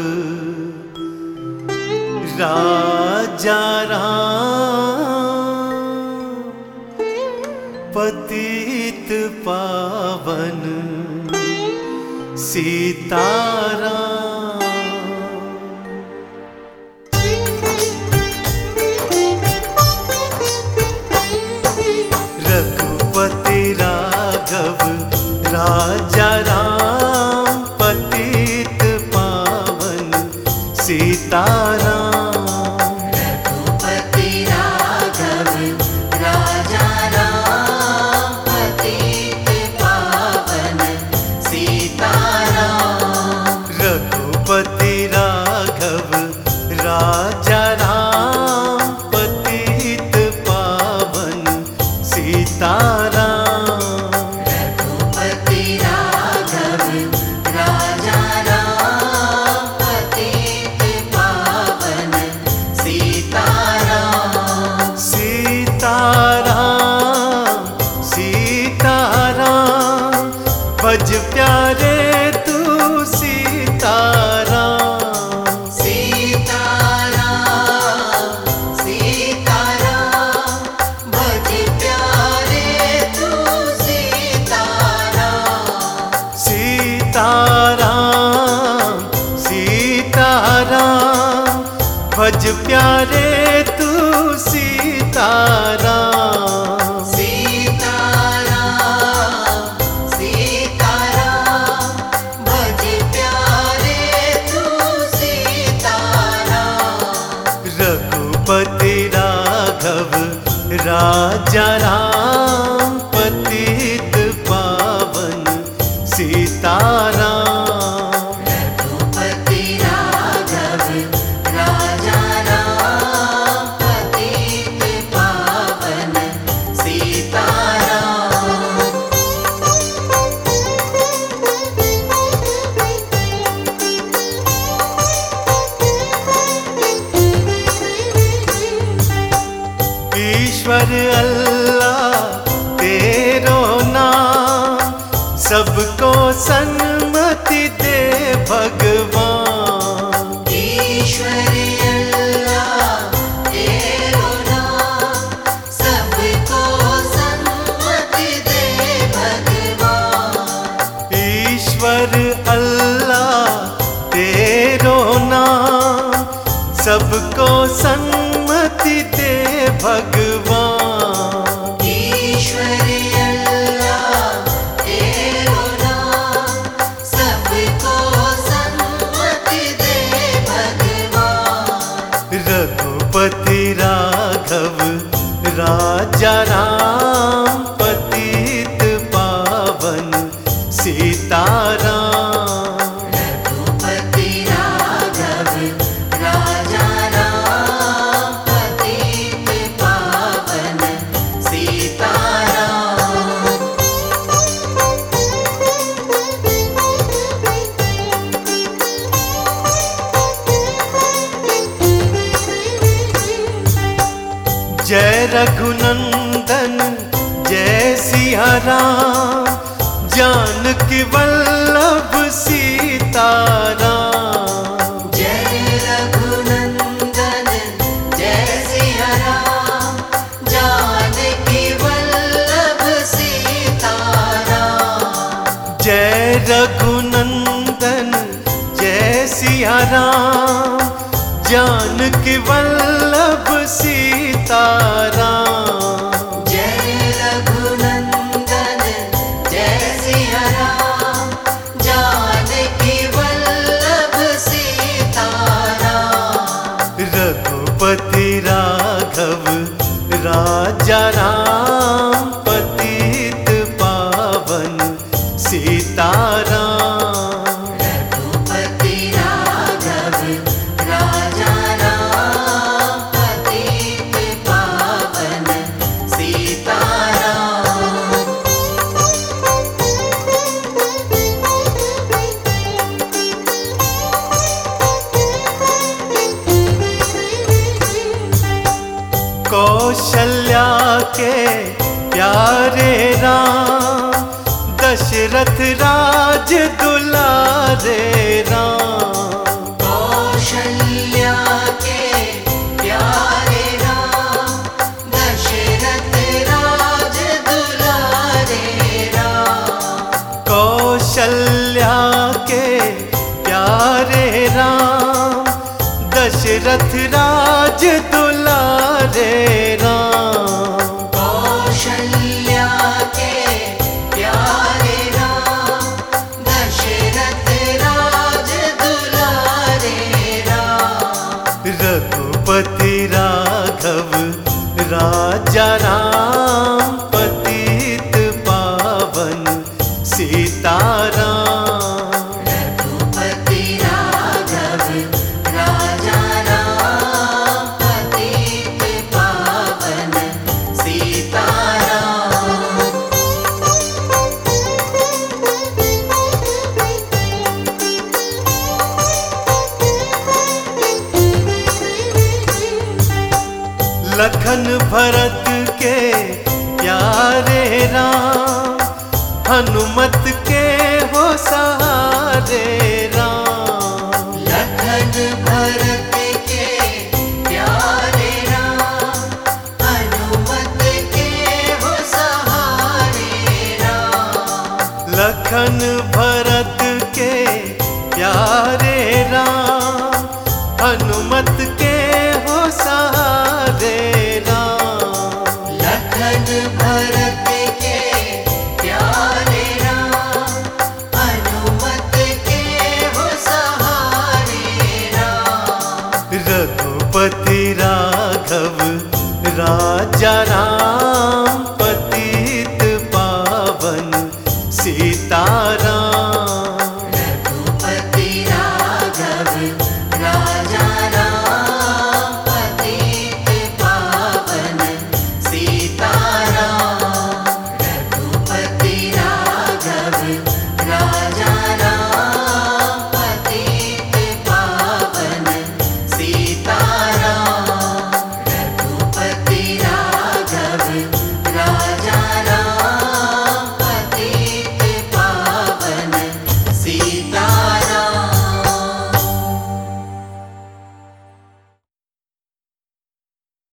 राजा राम पतित पावन सीताराम। रघुपति राघव राजा राम पतित पावन सीताराम। रघुपति राघव राजा राम पतित पावन सीताराम। रघुपति राघव राजा राम पतित पावन सीताराम। रघुपति राघव राजा राम पतित पावन सीताराम। सीताराम सीताराम भज प्यारे तू सीताराम। सीताराम सीताराम भज प्यारे तू सीताराम। सीताराम सीताराम भज प्यारे तू सीताराम। सीताराम सीताराम भज प्यारे तू सीताराम। रघुपति राघव राजा राम पतित पावन सीताराम। रघुपति राघव राजा राम पतित पावन सीताराम। ईश्वर अल्लाह तेरो नाम सबको सन्मति दे भगवान। ईश्वर अल्लाह तेरो नाम सबको सन्मति दे भगवान। ईश्वर अल्लाह तेरो नाम सबको सन्मति दे भगवान। ईश्वर अल्लाह तेरो नाम सबको सन्मति दे भगवान। रघुपति राघव राजा राम पतित पावन सीताराम। रघुपति राघव राजा राम पतित पावन सीताराम। जय रघुनंदन जय सिया राम जानकी वल्लभ सीताराम। जय रघुनंदन जय सिया राम जानकी वल्लभ सीताराम। जय रघुनंदन जय सिया राम जानकी वल्लभ सीताराम। जय रघुनंदन जय सिया राम जानकी वल्लभ सीताराम। रघुपति राघव राजा राम पतित पावन सीताराम। रघुपति राघव राजा राम पतित पावन सीताराम। कौशल्या के प्यारे राम दशरथ राज दुलारे राम। दशरथ राज दुलारे राम। कौशल्या के प्यारे राम, दशरथ राज दुलारे राम। रघुपति राघव राजा राम, पतित पावन सीताराम। रघुपति राघव राजा राम, पतित पावन सीताराम। लखन भरत के प्यारे राम, हनुमत के हो सहारे राम। लखन भरत के प्यारे राम, हनुमत के हो सहारे राम। लखन भरत के प्यारे राम, हनुमत के हो सहारे राम। लखन भरत के प्यारे राम, हनुमत के हो सहारे राम। रघुपति राघव राजा राम,